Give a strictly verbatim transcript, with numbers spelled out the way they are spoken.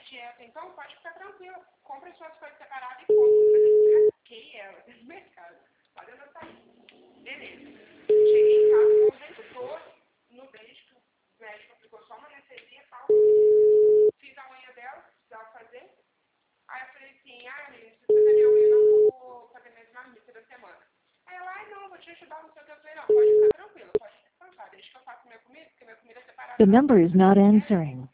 dieta, então pode ficar tranquila. Compre suas coisas separadas e compre. Bloqueei ela no mercado. Olha eu não saí. Beleza. Cheguei em casa com o vento todo no beijo, que o médico aplicou só uma anestesia e tal. Fiz a unha dela, precisava fazer. Aí eu falei assim, ah, menina, não precisa fazer minha unha, não, que eu vou fazer minhas marmitas da semana. Aí ela, ai, não, vou te ajudar, não sei o que. Eu falei, não, pode ficar tranquila, pode descansar, deixa que eu faço minha comida, porque minha comida é separada. The number is not answering.